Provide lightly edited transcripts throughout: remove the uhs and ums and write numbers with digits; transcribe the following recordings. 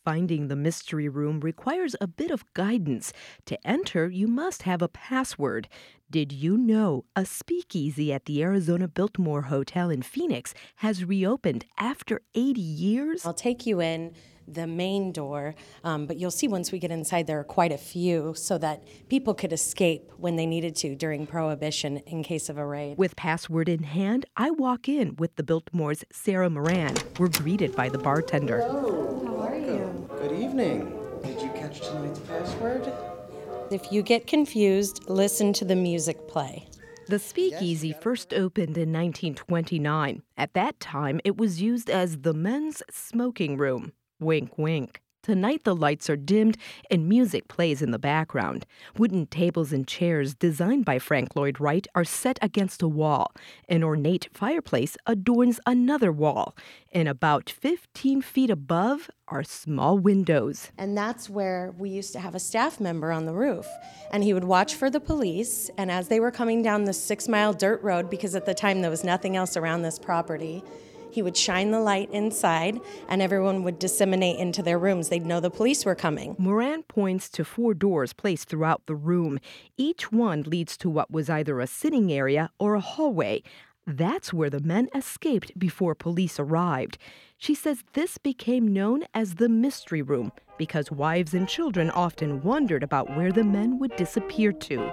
Finding the mystery room requires a bit of guidance. To enter, you must have a password. Did you know a speakeasy at the Arizona Biltmore Hotel in Phoenix has reopened after 80 years? I'll take you in the main door, but you'll see once we get inside there are quite a few so that people could escape when they needed to during Prohibition in case of a raid. With password in hand, I walk in with the Biltmore's Sarah Moran. We're greeted by the bartender. Hello. How are you? Good evening. Did you catch tonight's password? If you get confused, listen to the music play. The speakeasy first opened in 1929. At that time, it was used as the men's smoking room. Wink, wink. Tonight, the lights are dimmed and music plays in the background. Wooden tables and chairs designed by Frank Lloyd Wright are set against a wall. An ornate fireplace adorns another wall. And about 15 feet above are small windows. And that's where we used to have a staff member on the roof. And he would watch for the police. And as they were coming down the 6-mile dirt road, because at the time there was nothing else around this property, he would shine the light inside, and everyone would disseminate into their rooms. They'd know the police were coming. Moran points to 4 doors placed throughout the room. Each one leads to what was either a sitting area or a hallway. That's where the men escaped before police arrived. She says this became known as the mystery room because wives and children often wondered about where the men would disappear to.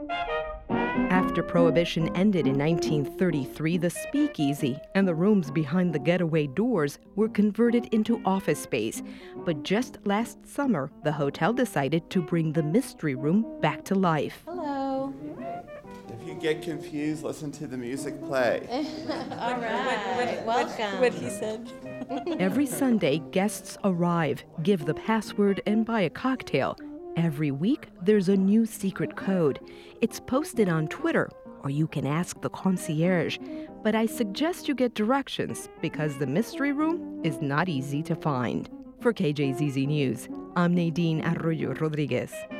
After Prohibition ended in 1933, the speakeasy and the rooms behind the getaway doors were converted into office space. But just last summer, the hotel decided to bring the mystery room back to life. Hello. If you get confused, listen to the music play. All right. Welcome. What he said. Every Sunday, guests arrive, give the password, and buy a cocktail. Every week, there's a new secret code. It's posted on Twitter, or you can ask the concierge. But I suggest you get directions because the mystery room is not easy to find. For KJZZ News, I'm Nadine Arroyo Rodriguez.